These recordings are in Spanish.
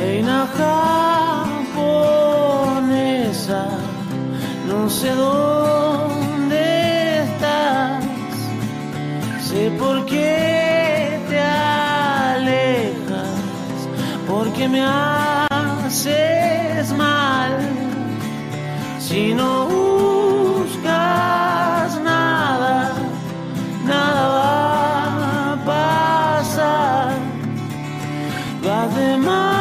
reina japonesa, no sé dónde estás, sé por qué te alejas, porque me haces mal, si no buscas nada, nada va a pasar, vas de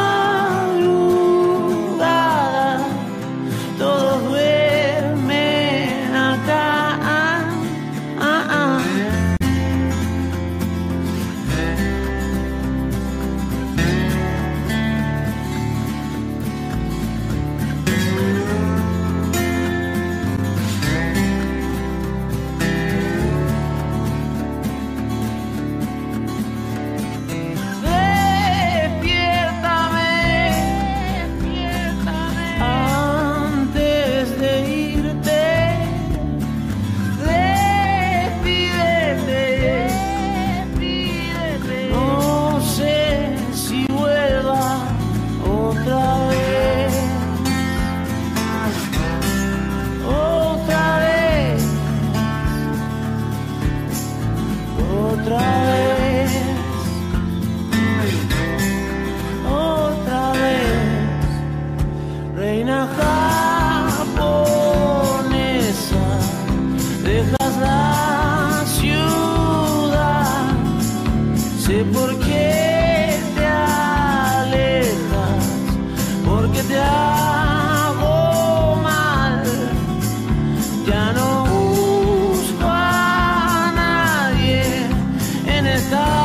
madrugada, todos duermen acá. Otra vez, reina japonesa, dejas la ciudad, sé por qué te alejas, porque te hago mal, ya no busco a nadie en esta